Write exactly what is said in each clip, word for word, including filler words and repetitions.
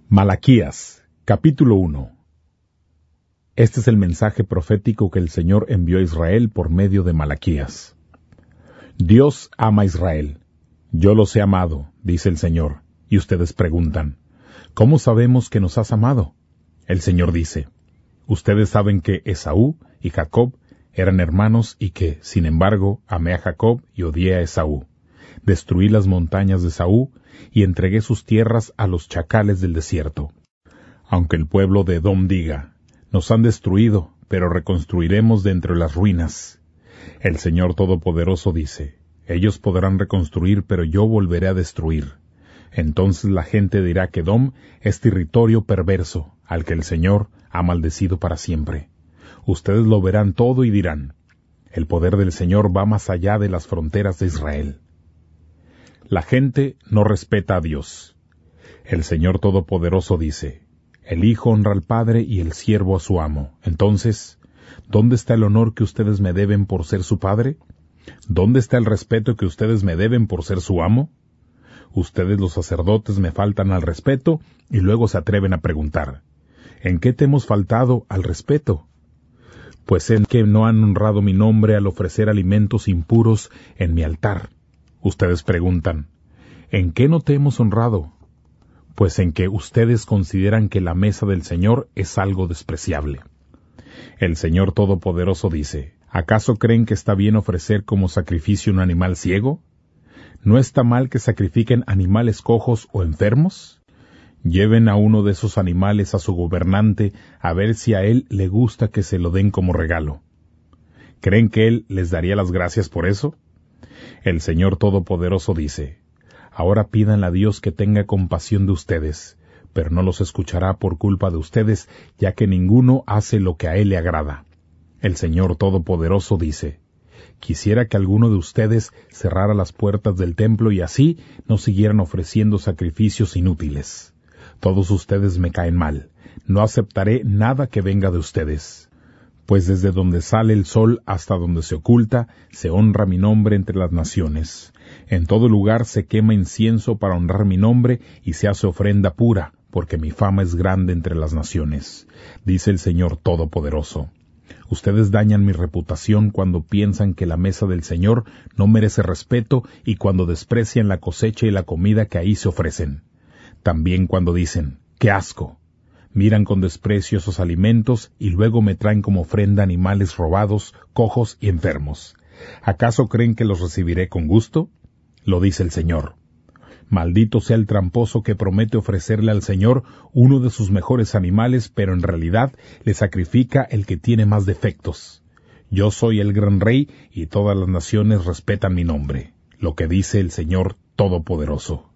Malaquías, capítulo uno. Este es el mensaje profético que el Señor envió a Israel por medio de Malaquías. Dios ama a Israel. Yo los he amado, dice el Señor. Y ustedes preguntan, ¿cómo sabemos que nos has amado? El Señor dice, ustedes saben que Esaú y Jacob eran hermanos y que, sin embargo, amé a Jacob y odié a Esaú. Destruí las montañas de Esaú y entregué sus tierras a los chacales del desierto. Aunque el pueblo de Edom diga, nos han destruido, pero reconstruiremos de entre las ruinas. El Señor Todopoderoso dice, ellos podrán reconstruir, pero yo volveré a destruir. Entonces la gente dirá que Edom es territorio perverso, al que el Señor ha maldecido para siempre. Ustedes lo verán todo y dirán, el poder del Señor va más allá de las fronteras de Israel. La gente no respeta a Dios. El Señor Todopoderoso dice, el Hijo honra al Padre y el siervo a su amo. Entonces, ¿dónde está el honor que ustedes me deben por ser su Padre? ¿Dónde está el respeto que ustedes me deben por ser su amo? Ustedes los sacerdotes me faltan al respeto y luego se atreven a preguntar, ¿en qué te hemos faltado al respeto? Pues en que no han honrado mi nombre al ofrecer alimentos impuros en mi altar. Ustedes preguntan, ¿en qué no te hemos honrado? Pues en que ustedes consideran que la mesa del Señor es algo despreciable. El Señor Todopoderoso dice, ¿acaso creen que está bien ofrecer como sacrificio un animal ciego? ¿No está mal que sacrifiquen animales cojos o enfermos? Lleven a uno de esos animales a su gobernante a ver si a él le gusta que se lo den como regalo. ¿Creen que él les daría las gracias por eso? El Señor Todopoderoso dice, ahora pídanle a Dios que tenga compasión de ustedes, pero no los escuchará por culpa de ustedes, ya que ninguno hace lo que a él le agrada. El Señor Todopoderoso dice, quisiera que alguno de ustedes cerrara las puertas del templo y así no siguieran ofreciendo sacrificios inútiles. Todos ustedes me caen mal, no aceptaré nada que venga de ustedes. Pues desde donde sale el sol hasta donde se oculta, se honra mi nombre entre las naciones. En todo lugar se quema incienso para honrar mi nombre y se hace ofrenda pura, porque mi fama es grande entre las naciones, dice el Señor Todopoderoso. Ustedes dañan mi reputación cuando piensan que la mesa del Señor no merece respeto y cuando desprecian la cosecha y la comida que ahí se ofrecen. También cuando dicen, ¡qué asco! Miran con desprecio esos alimentos y luego me traen como ofrenda animales robados, cojos y enfermos. ¿Acaso creen que los recibiré con gusto? Lo dice el Señor. Maldito sea el tramposo que promete ofrecerle al Señor uno de sus mejores animales, pero en realidad le sacrifica el que tiene más defectos. Yo soy el gran rey y todas las naciones respetan mi nombre. Lo que dice el Señor Todopoderoso.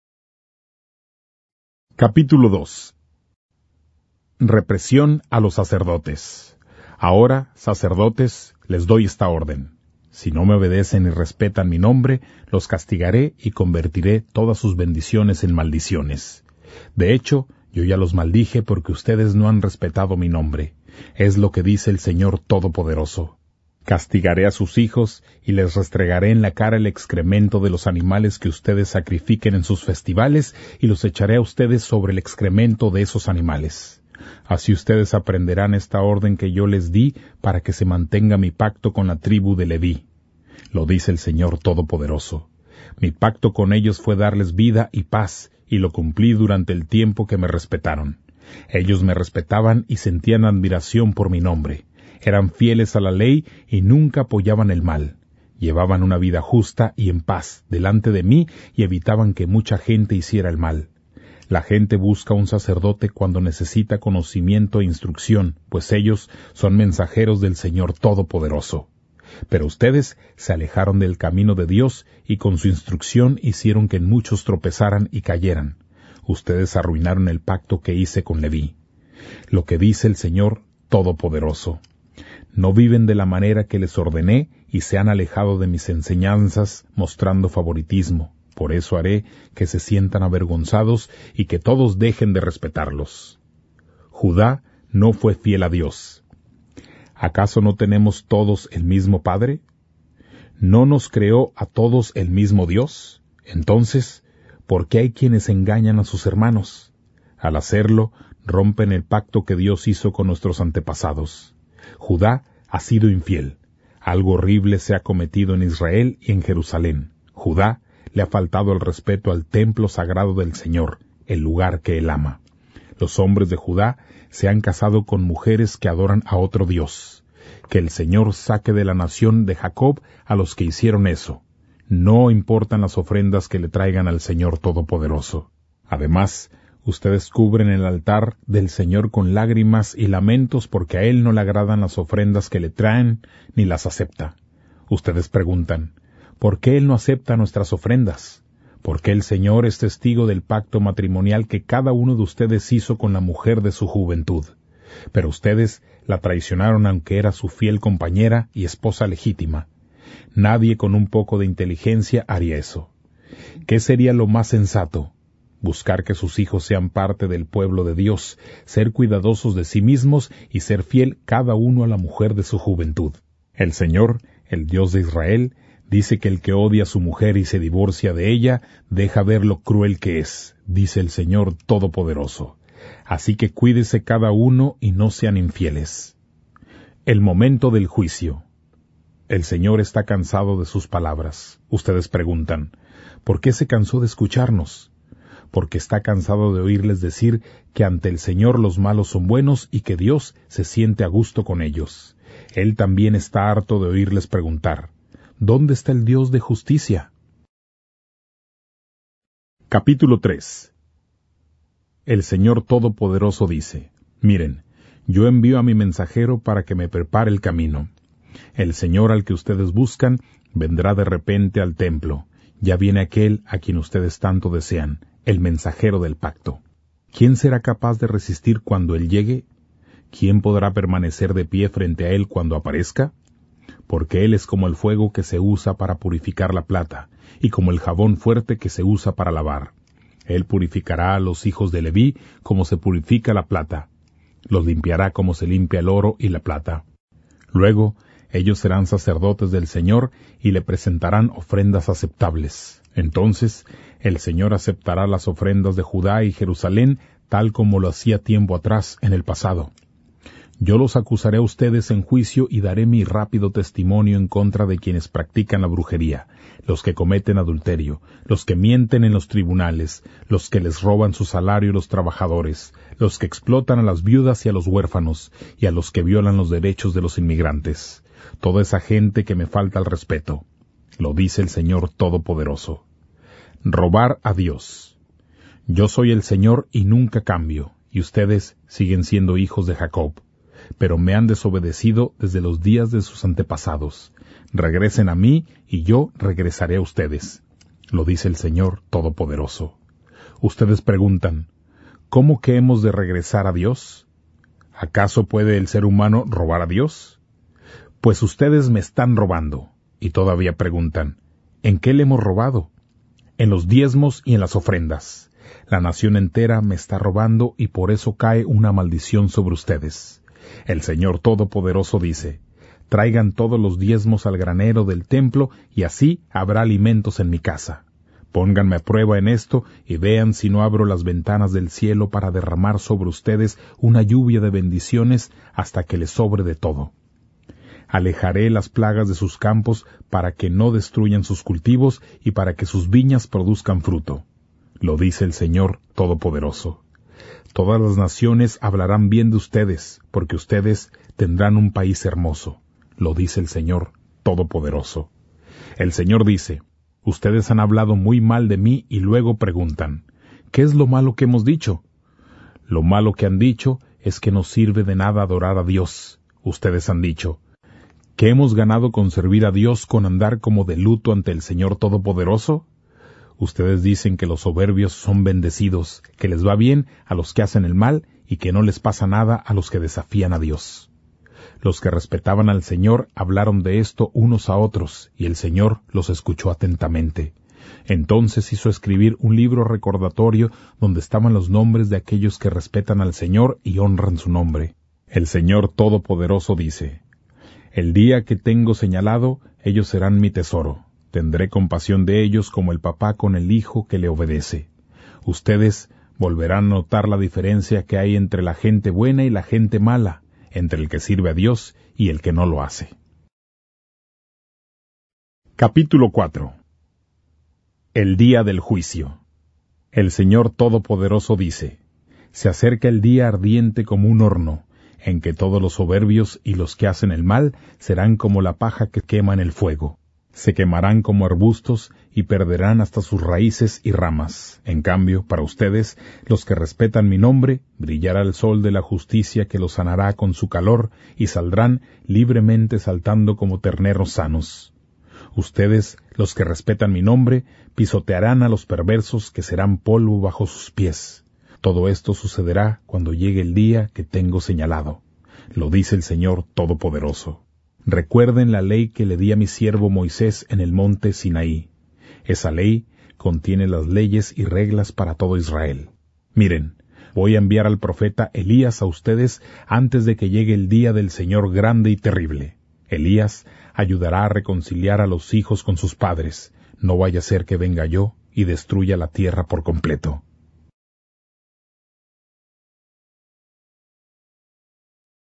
Capítulo dos. Represión a los sacerdotes. Ahora, sacerdotes, les doy esta orden. Si no me obedecen y respetan mi nombre, los castigaré y convertiré todas sus bendiciones en maldiciones. De hecho, yo ya los maldije porque ustedes no han respetado mi nombre. Es lo que dice el Señor Todopoderoso. Castigaré a sus hijos y les restregaré en la cara el excremento de los animales que ustedes sacrifiquen en sus festivales y los echaré a ustedes sobre el excremento de esos animales. Así ustedes aprenderán esta orden que yo les di para que se mantenga mi pacto con la tribu de Leví. Lo dice el Señor Todopoderoso. Mi pacto con ellos fue darles vida y paz, y lo cumplí durante el tiempo que me respetaron. Ellos me respetaban y sentían admiración por mi nombre. Eran fieles a la ley y nunca apoyaban el mal. Llevaban una vida justa y en paz delante de mí y evitaban que mucha gente hiciera el mal. La gente busca un sacerdote cuando necesita conocimiento e instrucción, pues ellos son mensajeros del Señor Todopoderoso. Pero ustedes se alejaron del camino de Dios y con su instrucción hicieron que muchos tropezaran y cayeran. Ustedes arruinaron el pacto que hice con Leví. Lo que dice el Señor Todopoderoso. No viven de la manera que les ordené y se han alejado de mis enseñanzas mostrando favoritismo. Por eso haré que se sientan avergonzados y que todos dejen de respetarlos. Judá no fue fiel a Dios. ¿Acaso no tenemos todos el mismo Padre? ¿No nos creó a todos el mismo Dios? Entonces, ¿por qué hay quienes engañan a sus hermanos? Al hacerlo, rompen el pacto que Dios hizo con nuestros antepasados. Judá ha sido infiel. Algo horrible se ha cometido en Israel y en Jerusalén. Judá le ha faltado el respeto al templo sagrado del Señor, el lugar que él ama. Los hombres de Judá se han casado con mujeres que adoran a otro Dios. Que el Señor saque de la nación de Jacob a los que hicieron eso. No importan las ofrendas que le traigan al Señor Todopoderoso. Además, ustedes cubren el altar del Señor con lágrimas y lamentos porque a Él no le agradan las ofrendas que le traen ni las acepta. Ustedes preguntan, ¿por qué Él no acepta nuestras ofrendas? Porque el Señor es testigo del pacto matrimonial que cada uno de ustedes hizo con la mujer de su juventud. Pero ustedes la traicionaron aunque era su fiel compañera y esposa legítima. Nadie con un poco de inteligencia haría eso. ¿Qué sería lo más sensato? Buscar que sus hijos sean parte del pueblo de Dios, ser cuidadosos de sí mismos y ser fiel cada uno a la mujer de su juventud. El Señor, el Dios de Israel, dice que el que odia a su mujer y se divorcia de ella, deja ver lo cruel que es, dice el Señor Todopoderoso. Así que cuídese cada uno y no sean infieles. El momento del juicio. El Señor está cansado de sus palabras. Ustedes preguntan, ¿por qué se cansó de escucharnos? Porque está cansado de oírles decir que ante el Señor los malos son buenos y que Dios se siente a gusto con ellos. Él también está harto de oírles preguntar, ¿dónde está el Dios de justicia? Capítulo tres. El Señor Todopoderoso dice, miren, yo envío a mi mensajero para que me prepare el camino. El Señor al que ustedes buscan vendrá de repente al templo. Ya viene aquel a quien ustedes tanto desean, el mensajero del pacto. ¿Quién será capaz de resistir cuando Él llegue? ¿Quién podrá permanecer de pie frente a Él cuando aparezca? Porque Él es como el fuego que se usa para purificar la plata, y como el jabón fuerte que se usa para lavar. Él purificará a los hijos de Leví como se purifica la plata. Los limpiará como se limpia el oro y la plata. Luego, ellos serán sacerdotes del Señor y le presentarán ofrendas aceptables. Entonces, el Señor aceptará las ofrendas de Judá y Jerusalén tal como lo hacía tiempo atrás en el pasado. Yo los acusaré a ustedes en juicio y daré mi rápido testimonio en contra de quienes practican la brujería, los que cometen adulterio, los que mienten en los tribunales, los que les roban su salario a los trabajadores, los que explotan a las viudas y a los huérfanos, y a los que violan los derechos de los inmigrantes. Toda esa gente que me falta el respeto. Lo dice el Señor Todopoderoso. Robar a Dios. Yo soy el Señor y nunca cambio, y ustedes siguen siendo hijos de Jacob. Pero me han desobedecido desde los días de sus antepasados. Regresen a mí, y yo regresaré a ustedes. Lo dice el Señor Todopoderoso. Ustedes preguntan, ¿cómo que hemos de regresar a Dios? ¿Acaso puede el ser humano robar a Dios? Pues ustedes me están robando. Y todavía preguntan, ¿en qué le hemos robado? En los diezmos y en las ofrendas. La nación entera me está robando y por eso cae una maldición sobre ustedes. El Señor Todopoderoso dice, traigan todos los diezmos al granero del templo y así habrá alimentos en mi casa. Pónganme a prueba en esto y vean si no abro las ventanas del cielo para derramar sobre ustedes una lluvia de bendiciones hasta que les sobre de todo. Alejaré las plagas de sus campos para que no destruyan sus cultivos y para que sus viñas produzcan fruto. Lo dice el Señor Todopoderoso. Todas las naciones hablarán bien de ustedes, porque ustedes tendrán un país hermoso. Lo dice el Señor Todopoderoso. El Señor dice, ustedes han hablado muy mal de mí y luego preguntan, ¿qué es lo malo que hemos dicho? Lo malo que han dicho es que no sirve de nada adorar a Dios. Ustedes han dicho, ¿qué hemos ganado con servir a Dios con andar como de luto ante el Señor Todopoderoso? Ustedes dicen que los soberbios son bendecidos, que les va bien a los que hacen el mal y que no les pasa nada a los que desafían a Dios. Los que respetaban al Señor hablaron de esto unos a otros, y el Señor los escuchó atentamente. Entonces hizo escribir un libro recordatorio donde estaban los nombres de aquellos que respetan al Señor y honran su nombre. El Señor Todopoderoso dice, el día que tengo señalado, ellos serán mi tesoro. Tendré compasión de ellos como el papá con el hijo que le obedece. Ustedes Volverán a notar la diferencia que hay entre la gente buena y la gente mala, entre el que sirve a Dios y el que no lo hace. Capítulo cuatro. El día del juicio. El Señor Todopoderoso dice: Se acerca el día ardiente como un horno, en que todos los soberbios y los que hacen el mal serán como la paja que quema en el fuego. Se quemarán como arbustos y perderán hasta sus raíces y ramas. En cambio, para ustedes, los que respetan mi nombre, brillará el sol de la justicia que los sanará con su calor y saldrán libremente saltando como terneros sanos. Ustedes, los que respetan mi nombre, pisotearán a los perversos que serán polvo bajo sus pies. Todo esto sucederá cuando llegue el día que tengo señalado. Lo dice el Señor Todopoderoso. Recuerden la ley que le di a mi siervo Moisés en el monte Sinaí. Esa ley contiene las leyes y reglas para todo Israel. Miren, voy a enviar al profeta Elías a ustedes antes de que llegue el día del Señor grande y terrible. Elías ayudará a reconciliar a los hijos con sus padres. No vaya a ser que venga yo y destruya la tierra por completo.